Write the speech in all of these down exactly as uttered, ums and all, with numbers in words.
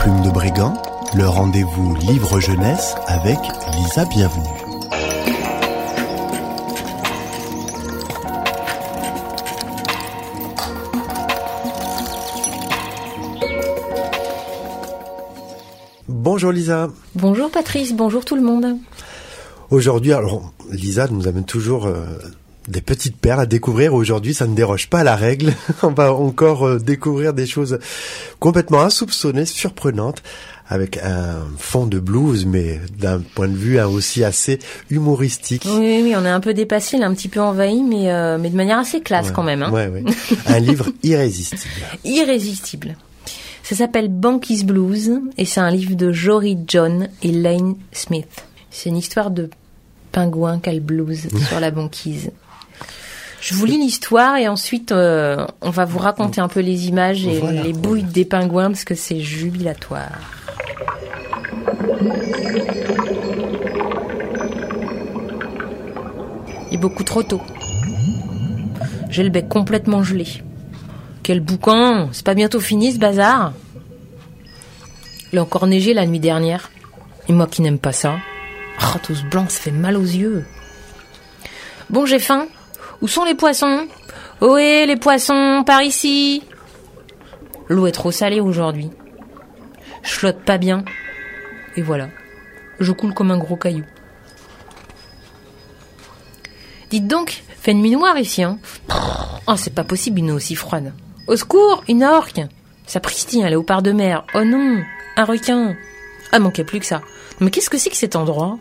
Plume de Brigand, le rendez-vous livre jeunesse avec Lisa Bienvenue. Bonjour Lisa. Bonjour Patrice, bonjour tout le monde. Aujourd'hui, alors Lisa nous amène toujours euh, des petites perles à découvrir. Aujourd'hui, ça ne déroge pas à la règle. On va encore euh, découvrir des choses complètement insoupçonnées, surprenantes, avec un fond de blues, mais d'un point de vue hein, aussi assez humoristique. Oui, oui, on est un peu dépassé, là, un petit peu envahi, mais, euh, mais de manière assez classe ouais, quand même. Hein. Ouais, ouais. Un livre irrésistible. Irrésistible. Ça s'appelle Banquise Blues et c'est un livre de Jory John et Lane Smith. C'est une histoire de pingouin qui a le blues sur la banquise. Je vous lis l'histoire et ensuite euh, on va vous raconter un peu les images et voilà, les bouilles voilà. des pingouins parce que c'est jubilatoire. Il est beaucoup trop tôt. J'ai le bec complètement gelé. Quel boucan! C'est pas bientôt fini ce bazar? Il a encore neigé la nuit dernière. Et moi qui n'aime pas ça. Oh, tout ce blanc, ça fait mal aux yeux. Bon, j'ai faim. Où sont les poissons? Ohé, les poissons, par ici! L'eau est trop salée aujourd'hui. Je flotte pas bien. Et voilà. Je coule comme un gros caillou. Dites donc, fait une nuit noire ici, hein? Oh, c'est pas possible une eau aussi froide. Au secours, une orque! Sapristi, un léopard de mer. Oh non, un requin. Ah, manquait plus que ça. Mais qu'est-ce que c'est que cet endroit?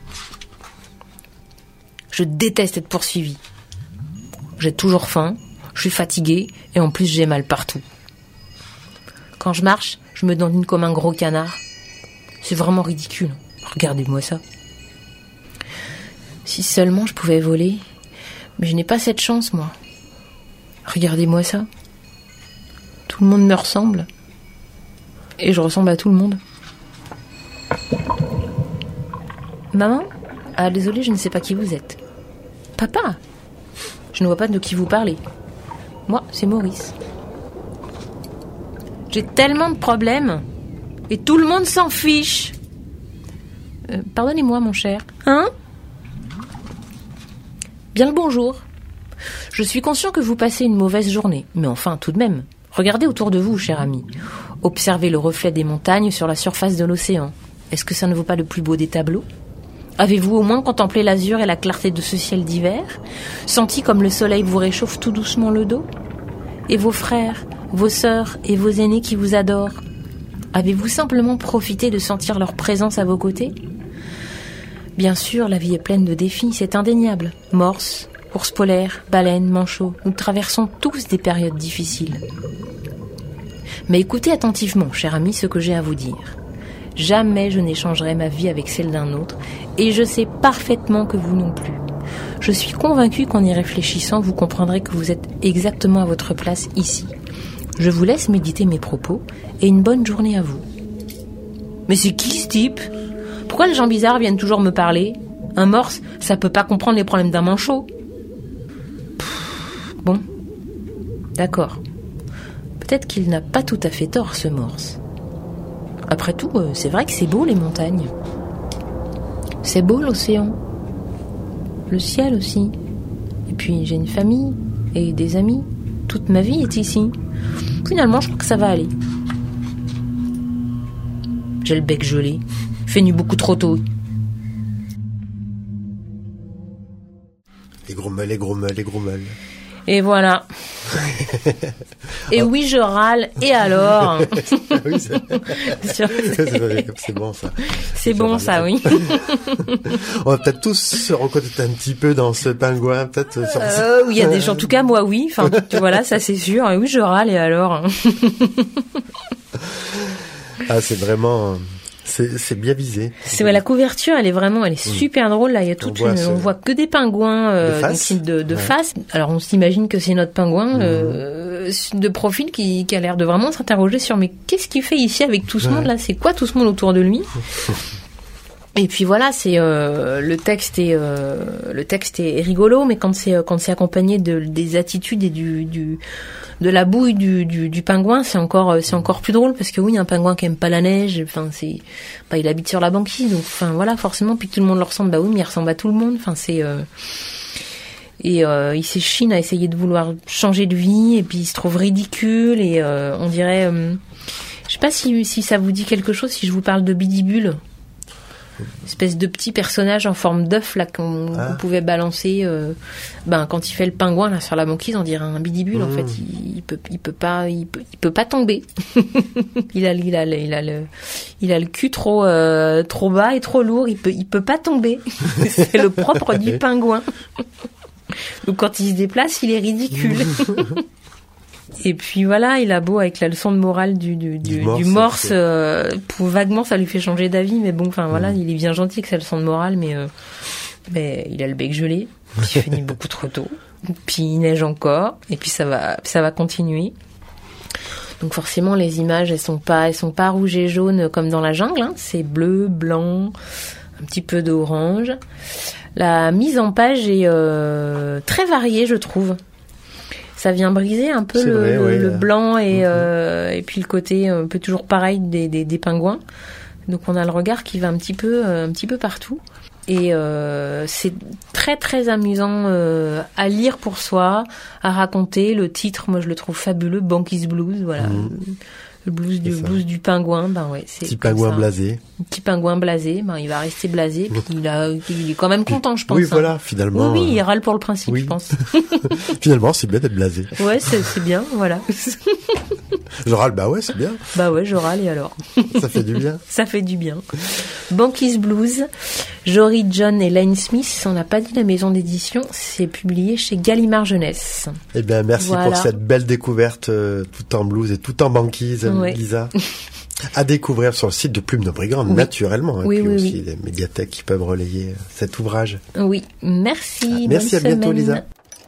Je déteste être poursuivie. J'ai toujours faim, je suis fatiguée et en plus j'ai mal partout. Quand je marche, je me dandine comme un gros canard. C'est vraiment ridicule. Regardez-moi ça. Si seulement je pouvais voler. Mais je n'ai pas cette chance, moi. Regardez-moi ça. Tout le monde me ressemble. Et je ressemble à tout le monde. Maman? Ah, désolée, je ne sais pas qui vous êtes. Papa? Je ne vois pas de qui vous parlez. Moi, c'est Maurice. J'ai tellement de problèmes. Et tout le monde s'en fiche. Euh, pardonnez-moi, mon cher. Hein? Bien le bonjour. Je suis conscient que vous passez une mauvaise journée. Mais enfin, tout de même. Regardez autour de vous, cher ami. Observez le reflet des montagnes sur la surface de l'océan. Est-ce que ça ne vaut pas le plus beau des tableaux? Avez-vous au moins contemplé l'azur et la clarté de ce ciel d'hiver? Senti comme le soleil vous réchauffe tout doucement le dos? Et vos frères, vos sœurs et vos aînés qui vous adorent? Avez-vous simplement profité de sentir leur présence à vos côtés? Bien sûr, la vie est pleine de défis, c'est indéniable. Morses, ours polaires, baleines, manchots, nous traversons tous des périodes difficiles. Mais écoutez attentivement, cher ami, ce que j'ai à vous dire. Jamais je n'échangerai ma vie avec celle d'un autre, et je sais parfaitement que vous non plus. Je suis convaincue qu'en y réfléchissant, vous comprendrez que vous êtes exactement à votre place ici. Je vous laisse méditer mes propos, et une bonne journée à vous. Mais c'est qui ce type? Pourquoi les gens bizarres viennent toujours me parler? Un morse, ça peut pas comprendre les problèmes d'un manchot. Pff, bon, d'accord. Peut-être qu'il n'a pas tout à fait tort, ce morse. Après tout, c'est vrai que c'est beau les montagnes. C'est beau l'océan. Le ciel aussi. Et puis j'ai une famille et des amis. Toute ma vie est ici. Finalement, je crois que ça va aller. J'ai le bec gelé. Il fait nuit beaucoup trop tôt. Les grummels, les grummels, les grummels. Et voilà. Et oui, je râle. Et alors? Oui, c'est... c'est bon ça. C'est je bon ça, oui. On va peut-être tous se reconnaître un petit peu dans ce pingouin, peut-être. Euh, oui, il y a des gens. En tout cas, moi, oui. Enfin, tu vois là, ça c'est sûr. Et oui, je râle. Et alors? Ah, c'est vraiment. C'est, c'est bien visé. C'est ouais, la couverture, elle est vraiment, elle est super mmh. drôle là. Il y a toute on, une, voit, on voit que des pingouins euh, de face. Donc, de, de ouais. face. Alors on s'imagine que c'est notre pingouin mmh. euh, de profil qui, qui a l'air de vraiment s'interroger sur mais qu'est-ce qu'il fait ici avec tout ce ouais. monde là? C'est quoi tout ce monde autour de lui? Et puis voilà, c'est euh, le texte est euh, le texte est rigolo, mais quand c'est quand c'est accompagné de des attitudes et du du de la bouille du du, du pingouin, c'est encore c'est encore plus drôle parce que oui, un pingouin qui aime pas la neige, enfin c'est bah il habite sur la banquise, donc enfin voilà, forcément, puis tout le monde le ressemble, bah oui, mais il ressemble à tout le monde, enfin c'est euh, et euh, il s'échine à essayer de vouloir changer de vie et puis il se trouve ridicule et euh, on dirait euh, je sais pas si si ça vous dit quelque chose si je vous parle de Bidibule. Espèce de petit personnage en forme d'œuf là qu'on, ah. qu'on pouvait balancer euh, ben quand il fait le pingouin là sur la banquise on dirait un bidibule mmh. en fait il, il peut il peut pas il peut il peut pas tomber il a il a il a le il a le cul trop euh, trop bas et trop lourd, il peut il peut pas tomber. C'est le propre du pingouin. Donc quand il se déplace il est ridicule. Et puis voilà, il a beau avec la leçon de morale du du du, du morse, du morse euh, pour vaguement ça lui fait changer d'avis, mais bon, enfin voilà, mmh. il est bien gentil avec sa leçon de morale, mais euh, mais il a le bec gelé, puis il finit beaucoup trop tôt, puis il neige encore, et puis ça va ça va continuer. Donc forcément les images elles sont pas elles sont pas rouges et jaunes comme dans la jungle, hein, c'est bleu, blanc, un petit peu d'orange. La mise en page est euh, très variée, je trouve. Ça vient briser un peu le, vrai, ouais. le blanc et, mmh. euh, et puis le côté un peu toujours pareil des, des, des pingouins. Donc on a le regard qui va un petit peu, un petit peu partout. Et euh, c'est très très amusant euh, à lire pour soi, à raconter. Le titre, moi je le trouve fabuleux, Banquise Blues, voilà. Mmh. Le blues du, blues du pingouin, ben ouais, c'est petit pingouin ça. blasé. Un petit pingouin blasé, ben il va rester blasé, puis il, a, il est quand même content, je pense. Oui, hein. voilà, finalement. Oui, oui, il râle pour le principe, oui. je pense. Finalement, c'est bien d'être blasé. Ouais, c'est, c'est bien, voilà. Je râle, bah ouais, c'est bien. Bah ouais, je râle et alors. Ça fait du bien. Ça fait du bien. Banquise Blues, Jory John et Lane Smith, on n'a pas dit la maison d'édition, c'est publié chez Gallimard Jeunesse. Eh bien, merci voilà. pour cette belle découverte, euh, tout en blues et tout en banquise, ouais. Lisa. À découvrir sur le site de Plume de Brigand, oui. naturellement. Et oui, puis oui, aussi oui. les médiathèques qui peuvent relayer cet ouvrage. Oui, merci. Ah, merci, à bonne bientôt, semaine. Lisa.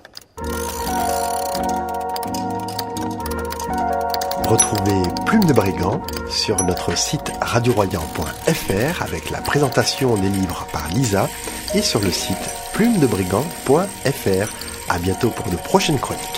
Retrouvez Plume de Brigand sur notre site radio royan point f r avec la présentation des livres par Lisa et sur le site plume de brigand point f r. À bientôt pour de prochaines chroniques.